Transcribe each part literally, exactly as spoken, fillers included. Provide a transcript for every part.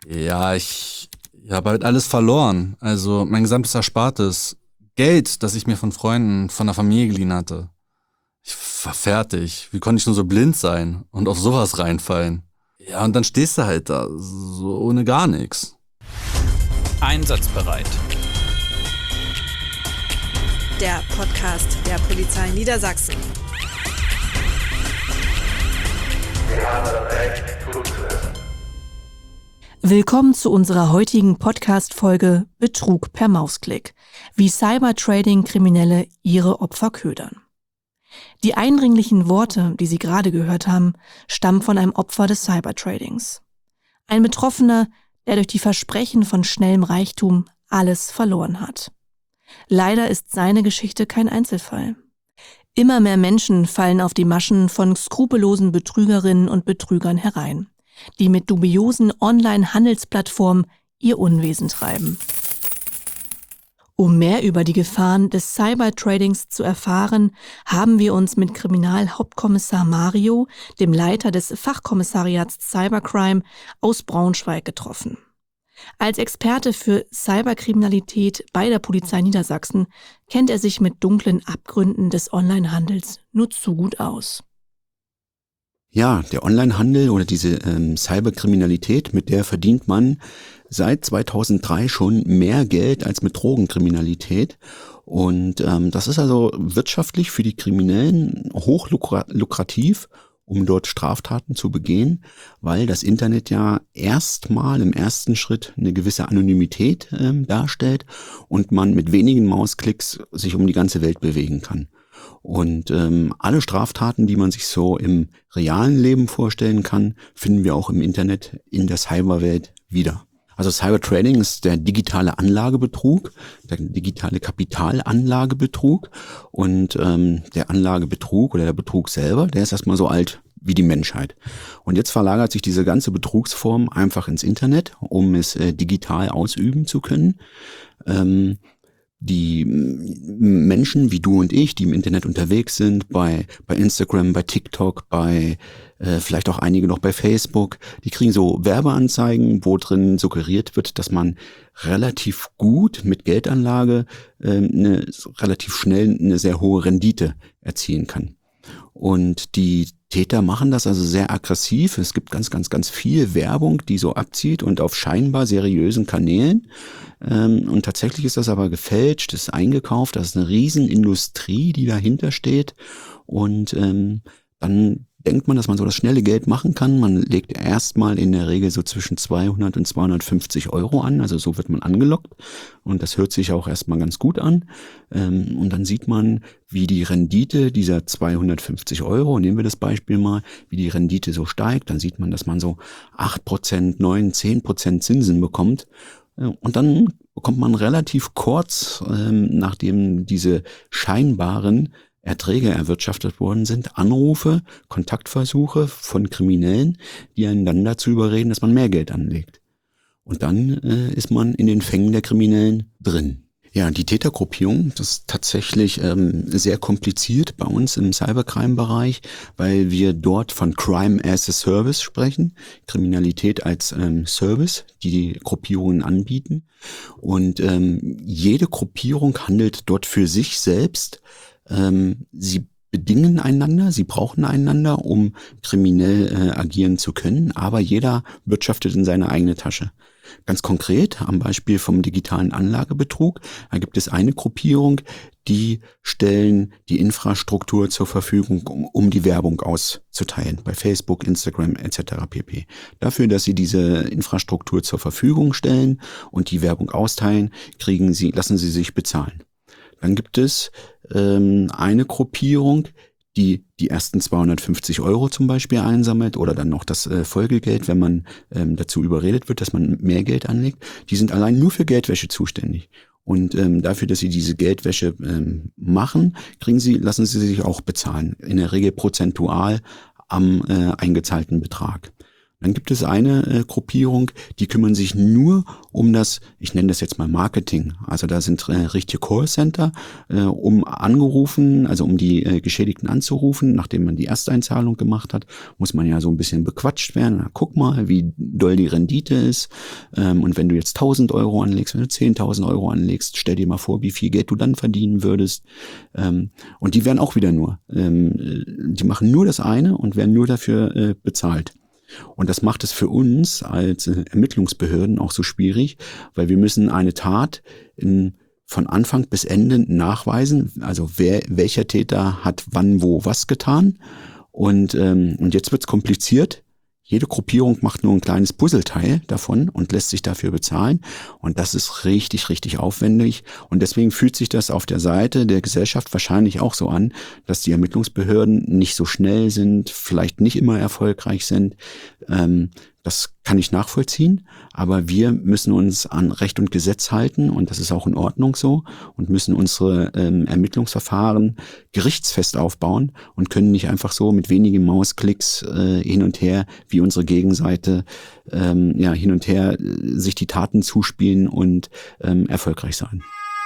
Ja, ich, ich habe halt alles verloren. Also mein gesamtes Erspartes. Geld, das ich mir von Freunden, von der Familie geliehen hatte. Ich war fertig. Wie konnte ich nur so blind sein und auf sowas reinfallen? Ja, und dann stehst du halt da, so ohne gar nichts. Einsatzbereit. Der Podcast der Polizei Niedersachsen. Wir haben das Recht, zuzuhören. Willkommen zu unserer heutigen Podcast-Folge Betrug per Mausklick, wie Cybertrading-Kriminelle ihre Opfer ködern. Die eindringlichen Worte, die Sie gerade gehört haben, stammen von einem Opfer des Cybertradings. Ein Betroffener, der durch die Versprechen von schnellem Reichtum alles verloren hat. Leider ist seine Geschichte kein Einzelfall. Immer mehr Menschen fallen auf die Maschen von skrupellosen Betrügerinnen und Betrügern herein, die mit dubiosen Online-Handelsplattformen ihr Unwesen treiben. Um mehr über die Gefahren des Cybertradings zu erfahren, haben wir uns mit Kriminalhauptkommissar Mario, dem Leiter des Fachkommissariats Cybercrime aus Braunschweig, getroffen. Als Experte für Cyberkriminalität bei der Polizei Niedersachsen kennt er sich mit dunklen Abgründen des Onlinehandels nur zu gut aus. Ja, der Onlinehandel oder diese ähm, Cyberkriminalität, mit der verdient man seit zweitausenddrei schon mehr Geld als mit Drogenkriminalität. Und ähm, das ist also wirtschaftlich für die Kriminellen hochlukrativ, um dort Straftaten zu begehen, weil das Internet ja erstmal im ersten Schritt eine gewisse Anonymität ähm, darstellt und man mit wenigen Mausklicks sich um die ganze Welt bewegen kann. Und ähm, alle Straftaten, die man sich so im realen Leben vorstellen kann, finden wir auch im Internet in der Cyberwelt wieder. Also Cybertrading ist der digitale Anlagebetrug, der digitale Kapitalanlagebetrug und ähm, der Anlagebetrug oder der Betrug selber, der ist erstmal so alt wie die Menschheit. Und jetzt verlagert sich diese ganze Betrugsform einfach ins Internet, um es äh, digital ausüben zu können. Ähm, Die Menschen wie du und ich, die im Internet unterwegs sind, bei bei Instagram, bei TikTok, bei äh, vielleicht auch einige noch bei Facebook, die kriegen so Werbeanzeigen, wo drin suggeriert wird, dass man relativ gut mit Geldanlage äh, eine, relativ schnell eine sehr hohe Rendite erzielen kann. Und die Täter machen das also sehr aggressiv. Es gibt ganz, ganz, ganz viel Werbung, die so abzieht und auf scheinbar seriösen Kanälen. Ähm, und tatsächlich ist das aber gefälscht, ist eingekauft. Das ist eine Riesenindustrie, die dahinter steht. Und ähm, dann denkt man, dass man so das schnelle Geld machen kann. Man legt erstmal in der Regel so zwischen zweihundert und zweihundertfünfzig Euro an. Also so wird man angelockt. Und das hört sich auch erstmal ganz gut an. Ähm, und dann sieht man, wie die Rendite dieser zweihundertfünfzig Euro, nehmen wir das Beispiel mal, wie die Rendite so steigt. Dann sieht man, dass man so acht Prozent, neun, zehn Prozent Zinsen bekommt. Und dann bekommt man relativ kurz, ähm, nachdem diese scheinbaren Erträge erwirtschaftet worden sind, Anrufe, Kontaktversuche von Kriminellen, die einen dann dazu überreden, dass man mehr Geld anlegt. Und dann äh, ist man in den Fängen der Kriminellen drin. Ja, die Tätergruppierung, das ist tatsächlich ähm, sehr kompliziert bei uns im Cybercrime-Bereich, weil wir dort von Crime as a Service sprechen, Kriminalität als ähm, Service, die die Gruppierungen anbieten. Und ähm, jede Gruppierung handelt dort für sich selbst. Ähm, sie bedingen einander, sie brauchen einander, um kriminell äh, agieren zu können, aber jeder wirtschaftet in seine eigene Tasche. Ganz konkret am Beispiel vom digitalen Anlagebetrug, da gibt es eine Gruppierung, die stellen die Infrastruktur zur Verfügung, um, um die Werbung auszuteilen, bei Facebook, Instagram et cetera pp. Dafür, dass sie diese Infrastruktur zur Verfügung stellen und die Werbung austeilen, kriegen sie, lassen sie sich bezahlen. Dann gibt es ähm, eine Gruppierung, die die ersten zweihundertfünfzig Euro zum Beispiel einsammelt oder dann noch das äh, Folgegeld, wenn man ähm, dazu überredet wird, dass man mehr Geld anlegt. Die sind allein nur für Geldwäsche zuständig. Und ähm, dafür, dass sie diese Geldwäsche ähm, machen, kriegen sie, lassen sie sich auch bezahlen. In der Regel prozentual am äh, eingezahlten Betrag. Dann gibt es eine äh, Gruppierung, die kümmern sich nur um das, ich nenne das jetzt mal Marketing. Also da sind äh, richtige Callcenter, äh, um angerufen, also um die äh, Geschädigten anzurufen, nachdem man die Ersteinzahlung gemacht hat, muss man ja so ein bisschen bequatscht werden. Na, guck mal, wie doll die Rendite ist. Ähm, und wenn du jetzt tausend Euro anlegst, wenn du zehntausend Euro anlegst, stell dir mal vor, wie viel Geld du dann verdienen würdest. Ähm, und die werden auch wieder nur, ähm, die machen nur das eine und werden nur dafür äh, bezahlt. Und das macht es für uns als Ermittlungsbehörden auch so schwierig, weil wir müssen eine Tat in, von Anfang bis Ende nachweisen, also wer, welcher Täter hat wann, wo, was getan. Und, ähm, und jetzt wird's kompliziert. Jede Gruppierung macht nur ein kleines Puzzleteil davon und lässt sich dafür bezahlen. Und das ist richtig, richtig aufwendig. Und deswegen fühlt sich das auf der Seite der Gesellschaft wahrscheinlich auch so an, dass die Ermittlungsbehörden nicht so schnell sind, vielleicht nicht immer erfolgreich sind. Ähm, das kann ich nachvollziehen, aber wir müssen uns an Recht und Gesetz halten und das ist auch in Ordnung so und müssen unsere ähm, Ermittlungsverfahren gerichtsfest aufbauen und können nicht einfach so mit wenigen Mausklicks äh, hin und her, wie unsere Gegenseite ähm, ja hin und her äh, sich die Taten zuspielen und ähm, erfolgreich sein.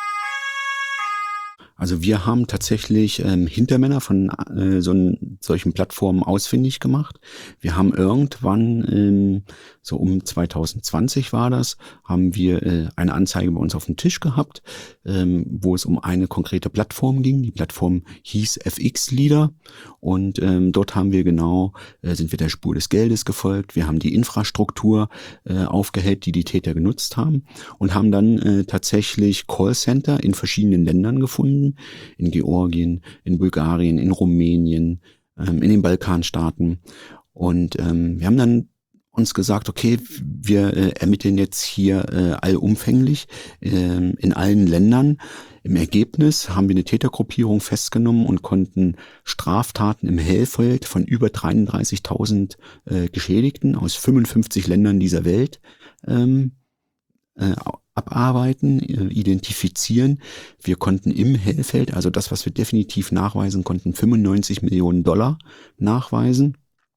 Also wir haben tatsächlich ähm, Hintermänner von äh, so einen, solchen Plattformen ausfindig gemacht. Wir haben irgendwann, ähm, so um zwanzig zwanzig war das, haben wir äh, eine Anzeige bei uns auf dem Tisch gehabt, ähm, wo es um eine konkrete Plattform ging. Die Plattform hieß F X Leader und ähm, dort haben wir genau, äh, sind wir der Spur des Geldes gefolgt. Wir haben die Infrastruktur äh, aufgehellt, die die Täter genutzt haben und haben dann äh, tatsächlich Callcenter in verschiedenen Ländern gefunden. In Georgien, in Bulgarien, in Rumänien, ähm, in den Balkanstaaten. Und ähm, wir haben dann uns gesagt, okay, wir äh, ermitteln jetzt hier äh, allumfänglich äh, in allen Ländern. Im Ergebnis haben wir eine Tätergruppierung festgenommen und konnten Straftaten im Hellfeld von über dreiunddreißigtausend äh, Geschädigten aus fünfundfünfzig Ländern dieser Welt ähm, äh, abarbeiten, identifizieren. Wir konnten im Hellfeld, also das, was wir definitiv nachweisen konnten, fünfundneunzig Millionen Dollar nachweisen.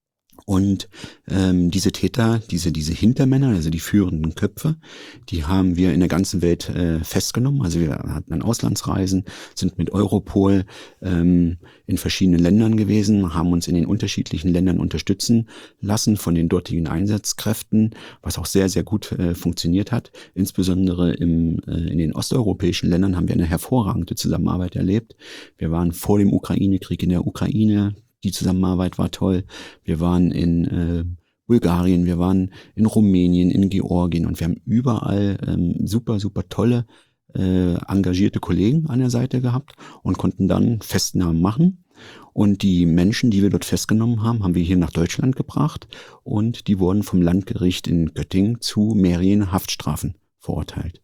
Und ähm, diese Täter, diese diese Hintermänner, also die führenden Köpfe, die haben wir in der ganzen Welt äh, festgenommen. Also wir hatten dann Auslandsreisen, sind mit Europol ähm, in verschiedenen Ländern gewesen, haben uns in den unterschiedlichen Ländern unterstützen lassen von den dortigen Einsatzkräften, was auch sehr, sehr gut äh, funktioniert hat. Insbesondere im, äh, in den osteuropäischen Ländern haben wir eine hervorragende Zusammenarbeit erlebt. Wir waren vor dem Ukraine-Krieg in der Ukraine. Die Zusammenarbeit war toll. Wir waren in äh, Bulgarien, wir waren in Rumänien, in Georgien und wir haben überall ähm, super, super tolle, äh, engagierte Kollegen an der Seite gehabt und konnten dann Festnahmen machen. Und die Menschen, die wir dort festgenommen haben, haben wir hier nach Deutschland gebracht und die wurden vom Landgericht in Göttingen zu mehrjährigen Haftstrafen verurteilt.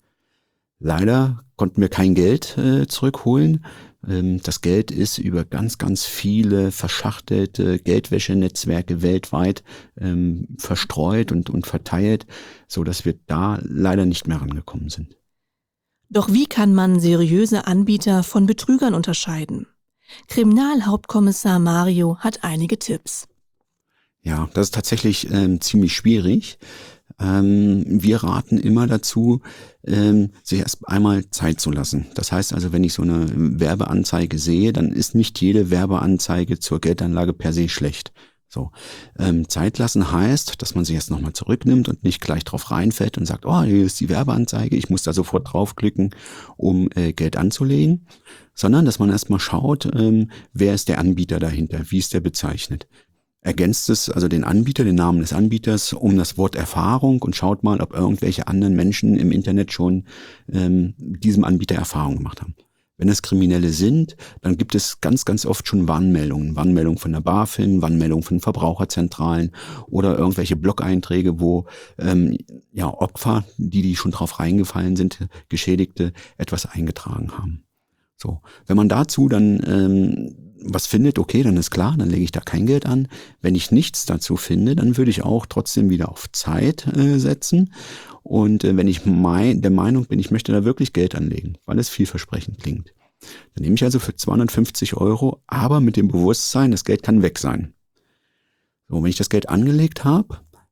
Leider konnten wir kein Geld äh, zurückholen. Ähm, das Geld ist über ganz, ganz viele verschachtelte Geldwäschenetzwerke weltweit ähm, verstreut und, und verteilt, so dass wir da leider nicht mehr rangekommen sind. Doch wie kann man seriöse Anbieter von Betrügern unterscheiden? Kriminalhauptkommissar Mario hat einige Tipps. Ja, das ist tatsächlich ähm, ziemlich schwierig. Ähm, wir raten immer dazu, ähm, sich erst einmal Zeit zu lassen. Das heißt also, wenn ich so eine Werbeanzeige sehe, dann ist nicht jede Werbeanzeige zur Geldanlage per se schlecht. So, ähm, Zeit lassen heißt, dass man sich erst nochmal zurücknimmt und nicht gleich drauf reinfällt und sagt, oh, hier ist die Werbeanzeige, ich muss da sofort draufklicken, um äh, Geld anzulegen, sondern dass man erstmal schaut, ähm, wer ist der Anbieter dahinter, wie ist der bezeichnet. Ergänzt es also den Anbieter, den Namen des Anbieters um das Wort Erfahrung und schaut mal, ob irgendwelche anderen Menschen im Internet schon ähm, diesem Anbieter Erfahrung gemacht haben. Wenn es Kriminelle sind, dann gibt es ganz, ganz oft schon Warnmeldungen. Warnmeldungen von der BaFin, Warnmeldungen von Verbraucherzentralen oder irgendwelche Blog-Einträge, wo ähm, ja Opfer, die, die schon drauf reingefallen sind, Geschädigte, etwas eingetragen haben. So, wenn man dazu dann ähm, was findet, okay, dann ist klar, dann lege ich da kein Geld an. Wenn ich nichts dazu finde, dann würde ich auch trotzdem wieder auf Zeit äh, setzen. Und äh, wenn ich mein, der Meinung bin, ich möchte da wirklich Geld anlegen, weil es vielversprechend klingt, dann nehme ich also für zweihundertfünfzig Euro, aber mit dem Bewusstsein, das Geld kann weg sein. So, wenn ich das Geld angelegt habe,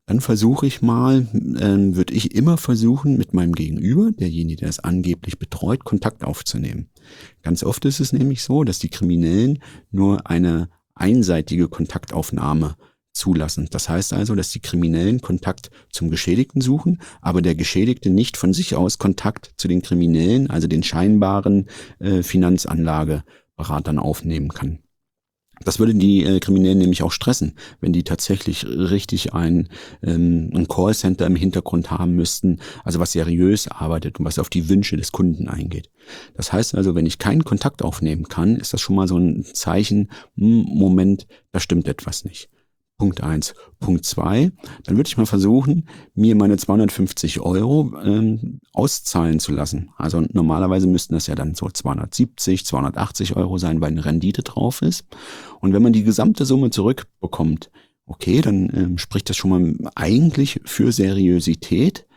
Dann versuche ich mal, äh, würde ich immer versuchen, mit meinem Gegenüber, derjenige, der es angeblich betreut, Kontakt aufzunehmen. Ganz oft ist es nämlich so, dass die Kriminellen nur eine einseitige Kontaktaufnahme zulassen. Das heißt also, dass die Kriminellen Kontakt zum Geschädigten suchen, aber der Geschädigte nicht von sich aus Kontakt zu den Kriminellen, also den scheinbaren äh, Finanzanlageberatern aufnehmen kann. Das würde die äh, Kriminellen nämlich auch stressen, wenn die tatsächlich richtig ein, ähm, ein Callcenter im Hintergrund haben müssten, also was seriös arbeitet und was auf die Wünsche des Kunden eingeht. Das heißt also, wenn ich keinen Kontakt aufnehmen kann, ist das schon mal so ein Zeichen, hm, Moment, da stimmt etwas nicht. Punkt eins. Punkt zwei, dann würde ich mal versuchen, mir meine zweihundertfünfzig Euro ähm, auszahlen zu lassen. Also normalerweise müssten das ja dann so zweihundertsiebzig, zweihundertachtzig Euro sein, weil eine Rendite drauf ist. Und wenn man die gesamte Summe zurückbekommt, okay, dann ähm, spricht das schon mal eigentlich für Seriosität.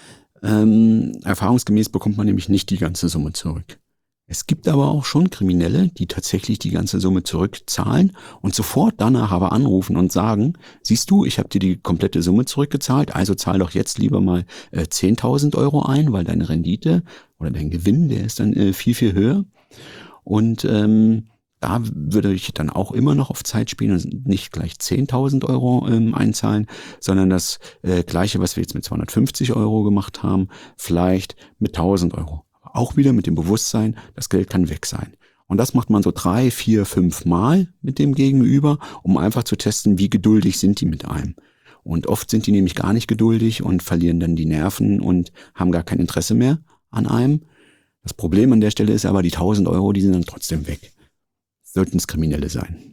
Ähm, erfahrungsgemäß bekommt man nämlich nicht die ganze Summe zurück. Es gibt aber auch schon Kriminelle, die tatsächlich die ganze Summe zurückzahlen und sofort danach aber anrufen und sagen, siehst du, ich habe dir die komplette Summe zurückgezahlt, also zahl doch jetzt lieber mal äh, zehntausend Euro ein, weil deine Rendite oder dein Gewinn, der ist dann äh, viel, viel höher. Und ähm, da würde ich dann auch immer noch auf Zeit spielen und nicht gleich zehntausend Euro ähm, einzahlen, sondern das äh, Gleiche, was wir jetzt mit zweihundertfünfzig Euro gemacht haben, vielleicht mit tausend Euro. Auch wieder mit dem Bewusstsein, das Geld kann weg sein. Und das macht man so drei, vier, fünf Mal mit dem Gegenüber, um einfach zu testen, wie geduldig sind die mit einem. Und oft sind die nämlich gar nicht geduldig und verlieren dann die Nerven und haben gar kein Interesse mehr an einem. Das Problem an der Stelle ist aber, die tausend Euro, die sind dann trotzdem weg. Sollten es Kriminelle sein.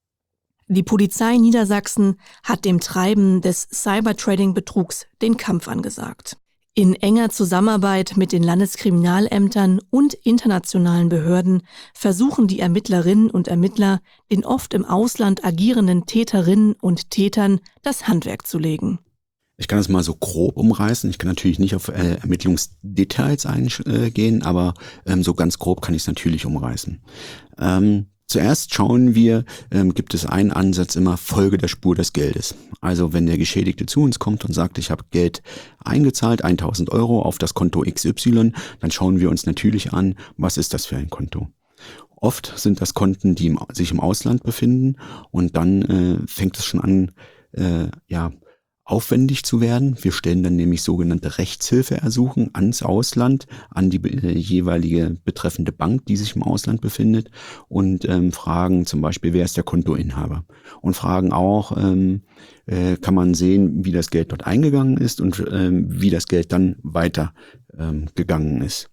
Die Polizei Niedersachsen hat dem Treiben des Cybertrading-Betrugs den Kampf angesagt. In enger Zusammenarbeit mit den Landeskriminalämtern und internationalen Behörden versuchen die Ermittlerinnen und Ermittler, den oft im Ausland agierenden Täterinnen und Tätern das Handwerk zu legen. Ich kann das mal so grob umreißen. Ich kann natürlich nicht auf äh, Ermittlungsdetails eingehen, aber ähm, so ganz grob kann ich es natürlich umreißen. Ähm, Zuerst schauen wir, ähm, gibt es einen Ansatz immer, Folge der Spur des Geldes. Also wenn der Geschädigte zu uns kommt und sagt, ich habe Geld eingezahlt, tausend Euro auf das Konto X Y, dann schauen wir uns natürlich an, was ist das für ein Konto. Oft sind das Konten, die im, sich im Ausland befinden und dann äh, fängt es schon an, äh, ja, aufwendig zu werden. Wir stellen dann nämlich sogenannte Rechtshilfeersuchen ans Ausland, an die äh, jeweilige betreffende Bank, die sich im Ausland befindet und ähm, fragen zum Beispiel, wer ist der Kontoinhaber? Und fragen auch, ähm, äh, kann man sehen, wie das Geld dort eingegangen ist und ähm, wie das Geld dann weiter ähm, gegangen ist.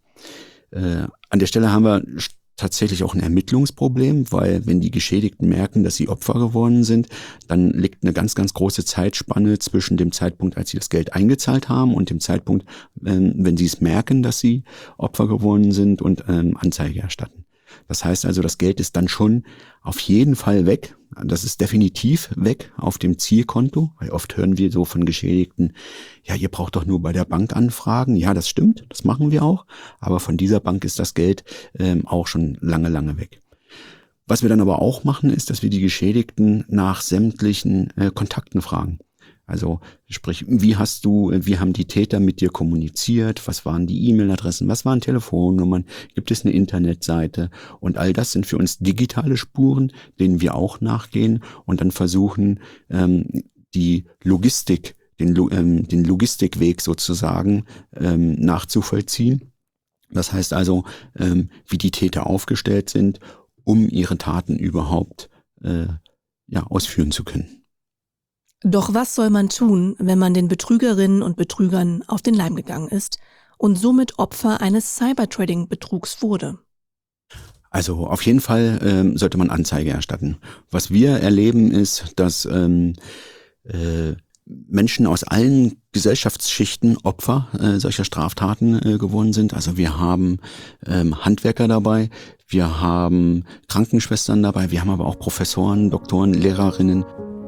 Äh, an der Stelle haben wir tatsächlich auch ein Ermittlungsproblem, weil wenn die Geschädigten merken, dass sie Opfer geworden sind, dann liegt eine ganz, ganz große Zeitspanne zwischen dem Zeitpunkt, als sie das Geld eingezahlt haben und dem Zeitpunkt, ähm, wenn sie es merken, dass sie Opfer geworden sind und ähm, Anzeige erstatten. Das heißt also, das Geld ist dann schon auf jeden Fall weg. Das ist definitiv weg auf dem Zielkonto, weil oft hören wir so von Geschädigten, ja, ihr braucht doch nur bei der Bank anfragen. Ja, das stimmt, das machen wir auch. Aber von dieser Bank ist das Geld ähm, auch schon lange, lange weg. Was wir dann aber auch machen, ist, dass wir die Geschädigten nach sämtlichen äh, Kontakten fragen. Also sprich, wie hast du, wie haben die Täter mit dir kommuniziert? Was waren die E-Mail-Adressen? Was waren Telefonnummern? Gibt es eine Internetseite? Und all das sind für uns digitale Spuren, denen wir auch nachgehen und dann versuchen, ähm, die Logistik, den, ähm, den Logistikweg sozusagen ähm, nachzuvollziehen. Das heißt also, ähm, wie die Täter aufgestellt sind, um ihre Taten überhaupt äh, ja, ausführen zu können. Doch was soll man tun, wenn man den Betrügerinnen und Betrügern auf den Leim gegangen ist und somit Opfer eines Cybertrading-Betrugs wurde? Also auf jeden Fall ähm, sollte man Anzeige erstatten. Was wir erleben ist, dass ähm, äh, Menschen aus allen Gesellschaftsschichten Opfer äh, solcher Straftaten äh, geworden sind. Also wir haben ähm, Handwerker dabei, wir haben Krankenschwestern dabei, wir haben aber auch Professoren, Doktoren, Lehrerinnen.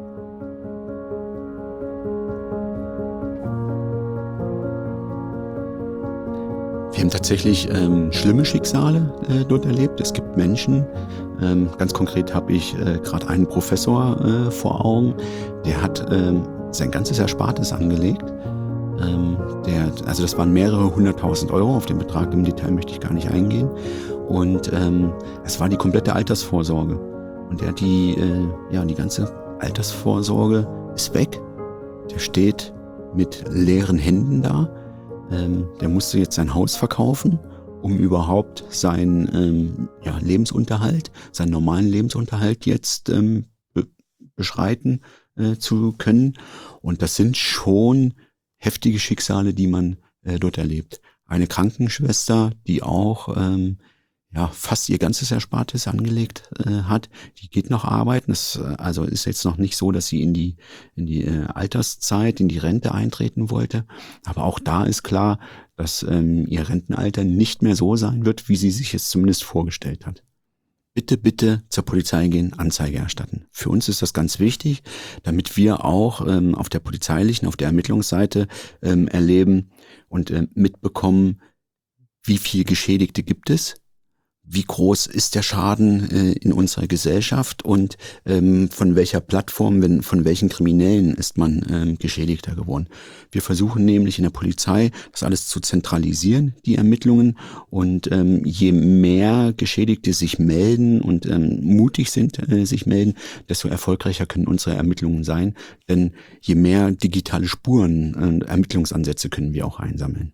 Wir haben tatsächlich ähm, schlimme Schicksale äh, dort erlebt. Es gibt Menschen, ähm, ganz konkret habe ich äh, gerade einen Professor äh, vor Augen, der hat ähm, sein ganzes Erspartes angelegt. Ähm, der, also das waren mehrere hunderttausend Euro, auf den Betrag im Detail möchte ich gar nicht eingehen. Und ähm, es war die komplette Altersvorsorge. Und der hat die, äh, ja, die ganze Altersvorsorge ist weg. Der steht mit leeren Händen da. Ähm, der musste jetzt sein Haus verkaufen, um überhaupt seinen ähm, ja, Lebensunterhalt, seinen normalen Lebensunterhalt jetzt ähm, be- beschreiten äh, zu können. Und das sind schon heftige Schicksale, die man äh, dort erlebt. Eine Krankenschwester, die auch ähm, ja fast ihr ganzes Erspartes angelegt äh, hat, die geht noch arbeiten. Das äh, also ist jetzt noch nicht so, dass sie in die in die äh, Alterszeit, in die Rente eintreten wollte. Aber auch da ist klar, dass ähm, ihr Rentenalter nicht mehr so sein wird, wie sie sich es zumindest vorgestellt hat. Bitte, bitte zur Polizei gehen, Anzeige erstatten. Für uns ist das ganz wichtig, damit wir auch ähm, auf der polizeilichen, auf der Ermittlungsseite ähm, erleben und äh, mitbekommen, wie viele Geschädigte gibt es, wie groß ist der Schaden äh, in unserer Gesellschaft und ähm, von welcher Plattform, wenn, von welchen Kriminellen ist man ähm, Geschädigter geworden. Wir versuchen nämlich in der Polizei, das alles zu zentralisieren, die Ermittlungen. Und ähm, je mehr Geschädigte sich melden und ähm, mutig sind, äh, sich melden, desto erfolgreicher können unsere Ermittlungen sein. Denn je mehr digitale Spuren und äh, Ermittlungsansätze können wir auch einsammeln.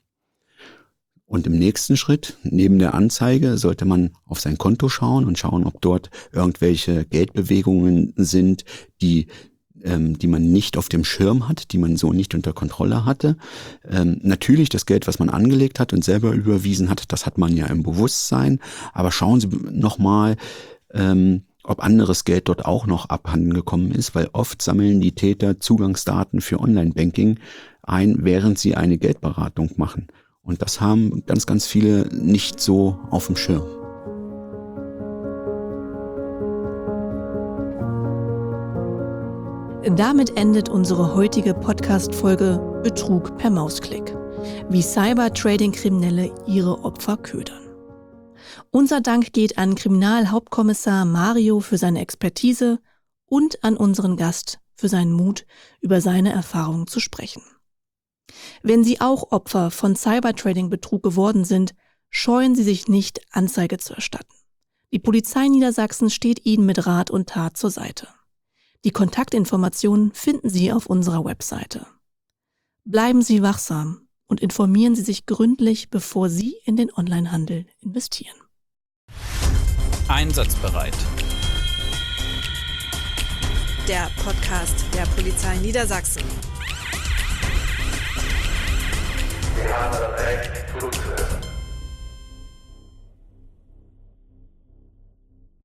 Und im nächsten Schritt, neben der Anzeige, sollte man auf sein Konto schauen und schauen, ob dort irgendwelche Geldbewegungen sind, die ähm, die man nicht auf dem Schirm hat, die man so nicht unter Kontrolle hatte. Ähm, natürlich das Geld, was man angelegt hat und selber überwiesen hat, das hat man ja im Bewusstsein. Aber schauen Sie nochmal, ähm, ob anderes Geld dort auch noch abhanden gekommen ist, weil oft sammeln die Täter Zugangsdaten für Online-Banking ein, während sie eine Geldberatung machen. Und das haben ganz, ganz viele nicht so auf dem Schirm. Damit endet unsere heutige Podcast-Folge Betrug per Mausklick. Wie Cybertrading-Kriminelle ihre Opfer ködern. Unser Dank geht an Kriminalhauptkommissar Mario für seine Expertise und an unseren Gast für seinen Mut, über seine Erfahrungen zu sprechen. Wenn Sie auch Opfer von Cybertrading-Betrug geworden sind, scheuen Sie sich nicht, Anzeige zu erstatten. Die Polizei Niedersachsen steht Ihnen mit Rat und Tat zur Seite. Die Kontaktinformationen finden Sie auf unserer Webseite. Bleiben Sie wachsam und informieren Sie sich gründlich, bevor Sie in den Onlinehandel investieren. Einsatzbereit. Der Podcast der Polizei Niedersachsen. Wir haben das Recht, zuzuhören.